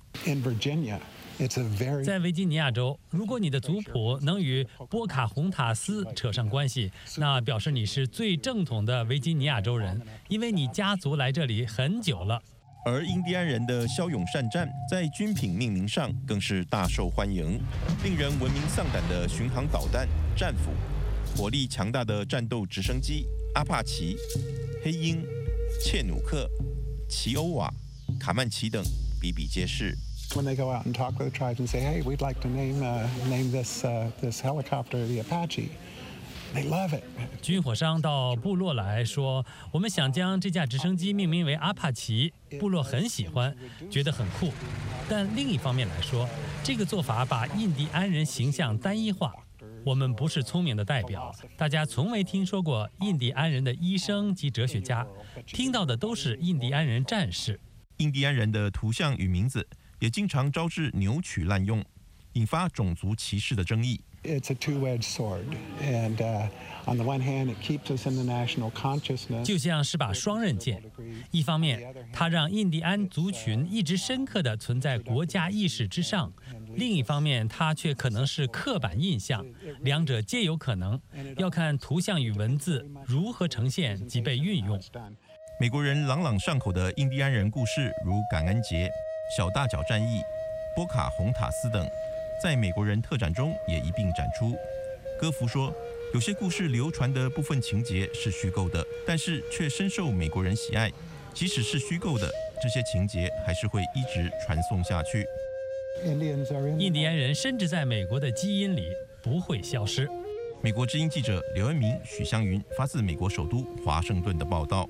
在维吉尼亚州，如果你的族谱能与波卡洪塔斯扯上关系，那表示你是最正统的维吉尼亚州人，因为你家族来这里很久了。 而印第安人的骁勇善战，在军品命名上更是大受欢迎。令人闻名丧胆的巡航导弹战斧，火力强大的战斗直升机阿帕奇、黑鹰、切努克、奇欧瓦、卡曼奇等比比皆是。 When they go out and talk with the tribes and say, "Hey, we'd like to name this helicopter the Apache," they love it. 军火商到部落来说，我们想将这架直升机命名为阿帕奇，部落很喜欢，觉得很酷。但另一方面来说，这个做法把印第安人形象单一化。我们不是聪明的代表，大家从没听说过印第安人的医生及哲学家，听到的都是印第安人战士。 印第安人的图像与名字也经常招致扭曲滥用，引发种族歧视的争议。 It's a two-edged sword, and on the one hand, it keeps us in the national consciousness. 就像是把双刃剑，一方面，它让印第安族群一直深刻地存在国家意识之上；另一方面，它却可能是刻板印象，两者皆有可能，要看图像与文字如何呈现及被运用。 美国人朗朗上口的印第安人故事，如感恩节、小大脚战役、波卡洪塔斯等，在美国人特展中也一并展出。戈弗说，有些故事流传的部分情节是虚构的，但是却深受美国人喜爱。即使是虚构的，这些情节还是会一直传颂下去。 印第安人甚至在美国的基因里不会消失。 美国之音记者刘恩明、许湘云发自美国首都华盛顿的报道。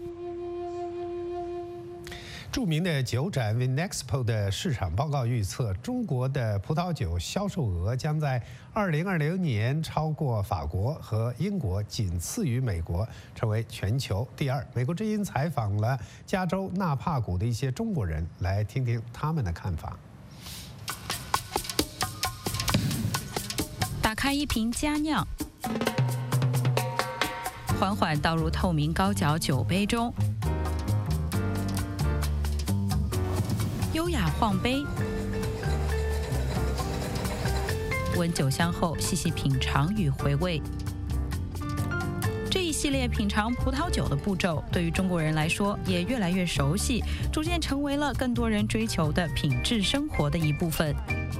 著名的酒展 Vinexpo 的市场报告预测，中国的葡萄酒销售额将在2020年超过法国和英国，仅次于美国，成为全球第二。美国之音采访了加州纳帕谷的一些中国人，来听听他们的看法。 打开一瓶佳酿，缓缓倒入透明高脚酒杯中。优雅晃杯，闻酒香后细细品尝与回味。这一系列品尝葡萄酒的步骤，对于中国人来说也越来越熟悉，逐渐成为了更多人追求的品质生活的一部分。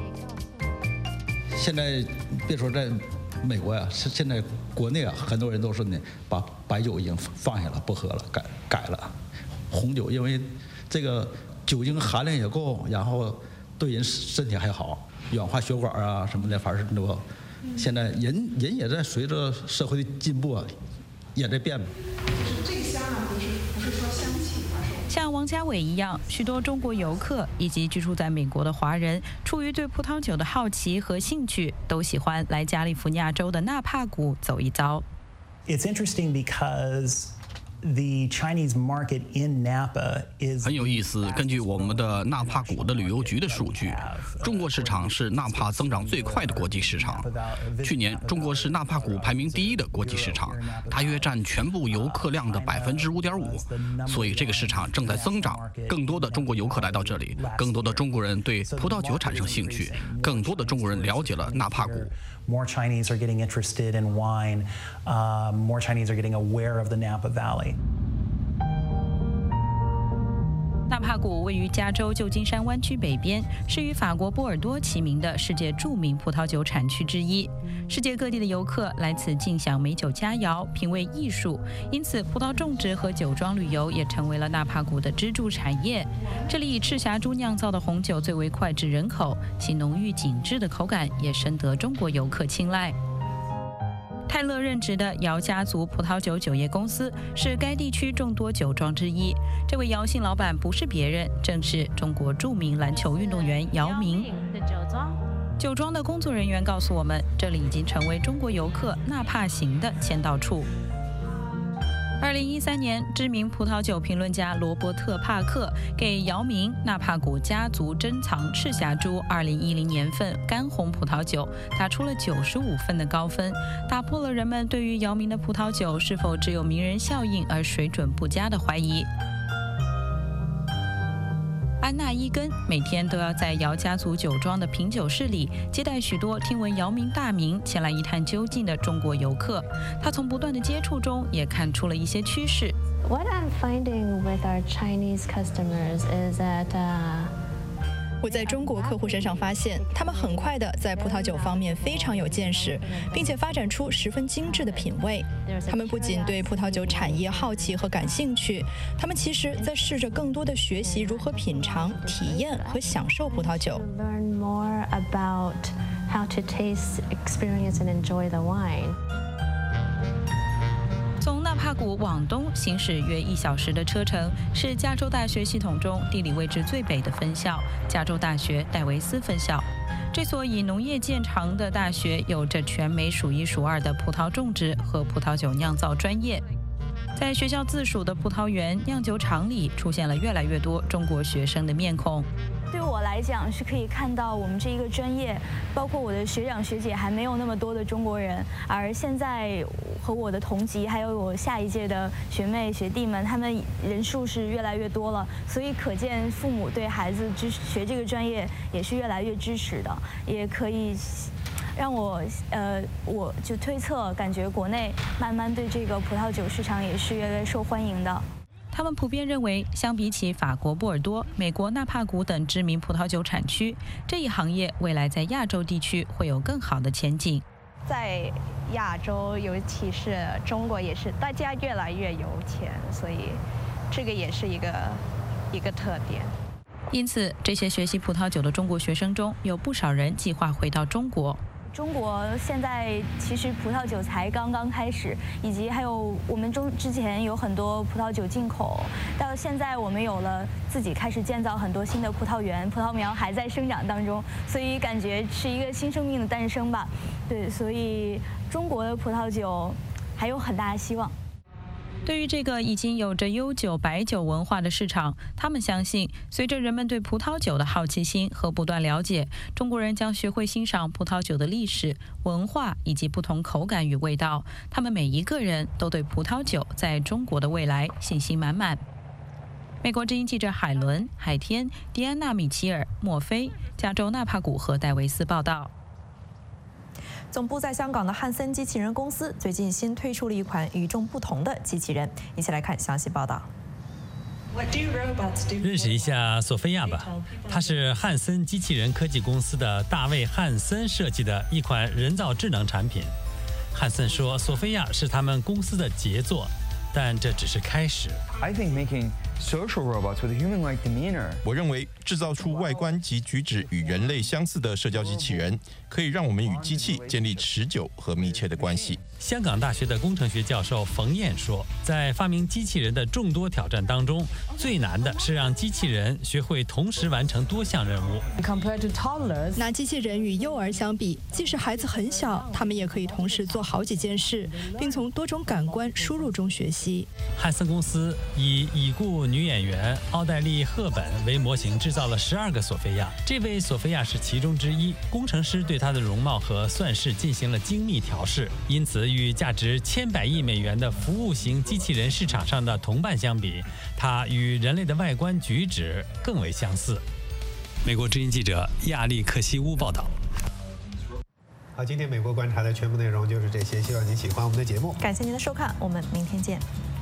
现在别说在美国呀，现在国内啊，很多人都是呢，把白酒已经放下了，不喝了，改了。红酒因为这个酒精含量也够，然后对人身体还好，软化血管啊什么的，反正都现在人也在随着社会的进步啊，也在变。 就是这个香啊，不是说香气发售。 像王家伟一样，许多中国游客以及居住在美国的华人，出于对葡萄酒的好奇和兴趣，都喜欢来加利福尼亚州的纳帕谷走一遭。 It's interesting because the Chinese market in Napa is 很有意思。根据我们的纳帕谷的旅游局的数据，中国市场是纳帕增长最快的国际市场。去年，中国是纳帕谷排名第1的国际市场，大约占全部游客量的5.5%。所以这个市场正在增长，更多的中国游客来到这里，更多的中国人对葡萄酒产生兴趣，更多的中国人了解了纳帕谷。 More Chinese are getting interested in wine. More Chinese are getting aware of the Napa Valley. 纳帕谷位于加州旧金山湾区北边，是与法国波尔多齐名的世界著名葡萄酒产区之一。世界各地的游客来此尽享美酒佳肴，品味艺术，因此葡萄种植和酒庄旅游也成为了纳帕谷的支柱产业。这里以赤霞珠酿造的红酒最为脍炙人口，其浓郁紧致的口感也深得中国游客青睐。泰勒任职的姚家族葡萄酒酒业公司是该地区众多酒庄之一。这位姚姓老板不是别人，正是中国著名篮球运动员姚明。酒庄的工作人员告诉我们，这里已经成为中国游客纳帕行的签到处。2013年，知名葡萄酒评论家罗伯特·帕克给姚明纳帕谷家族珍藏赤霞珠2010年份干红葡萄酒打出了95分的高分，打破了人们对于姚明的葡萄酒是否只有名人效应而水准不佳的怀疑。安娜伊根每天都要在姚家族酒庄的品酒室里接待许多听闻姚明大名前来一探究竟的中国游客。她从不断的接触中也看出了一些趋势。 What I'm finding with our Chinese customers is that 我在中国客户身上发现，他们很快地在葡萄酒方面非常有见识，并且发展出十分精致的品味。他们不仅对葡萄酒产业好奇和感兴趣，他们其实在试着更多地学习如何品尝、体验和享受葡萄酒。 learn more about how to taste, experience, and enjoy the wine. 从纳帕谷往东行驶约1小时的车程，是加州大学系统中地理位置最北的分校——加州大学戴维斯分校。这所以农业见长的大学有着全美数1数2的葡萄种植和葡萄酒酿造专业。在学校自属的葡萄园、酿酒厂里，出现了越来越多中国学生的面孔。 对我来讲，是可以看到我们这一个专业，包括我的学长学姐还没有那么多的中国人，而现在和我的同级，还有我下一届的学妹学弟们，他们人数是越来越多了，所以可见父母对孩子学这个专业也是越来越支持的，也可以让我就推测，感觉国内慢慢对这个葡萄酒市场也是越来越受欢迎的。 他们普遍认为，相比起法国波尔多、美国纳帕谷等知名葡萄酒产区，这一行业未来在亚洲地区会有更好的前景。 在亚洲，尤其是中国，也是大家越来越有钱，所以这个也是一个特点。 因此，这些学习葡萄酒的中国学生中，有不少人计划回到中国。 中国现在其实葡萄酒才刚刚开始，以及还有我们之前有很多葡萄酒进口，到现在我们有了自己开始建造很多新的葡萄园，葡萄苗还在生长当中，所以感觉是一个新生命的诞生吧。对，所以中国的葡萄酒还有很大的希望。 对于这个已经有着悠久白酒文化的市场，他们相信，随着人们对葡萄酒的好奇心和不断了解，中国人将学会欣赏葡萄酒的历史、文化以及不同口感与味道。他们每一个人都对葡萄酒在中国的未来信心满满。美国之音记者海伦、海天、迪安娜·米奇尔、墨菲，加州纳帕谷和戴维斯报道。 总部在香港的汉森机器人公司最近新推出了一款与众不同的机器人，一起来看详细报道。 认识一下索菲亚吧，它是汉森机器人科技公司的大卫·汉森设计的一款人造智能产品。汉森说，索菲亚是他们公司的杰作，但这只是开始。 social robots with a human-like demeanor. 我认为制造出外观及举止与人类相似的社交机器人，可以让我们与机器建立持久和密切的关系。 香港大学的工程学教授冯燕说，在发明机器人的众多挑战当中，最难的是让机器人学会同时完成多项任务。 拿机器人与幼儿相比，即使孩子很小，他们也可以同时做好几件事，并从多种感官输入中学习。 汉森公司以已故女演员奥黛丽·赫本为模型制造了12个索菲亚，这位索菲亚是其中之一。工程师对她的容貌和算式进行了精密调试，因此与价值1,100亿美元的服务型机器人市场上的同伴相比，它与人类的外观举止更为相似。美国之音记者亚历克西乌报道。 好，今天美国观察的全部内容就是这些，希望您喜欢我们的节目。 感谢您的收看，我们明天见。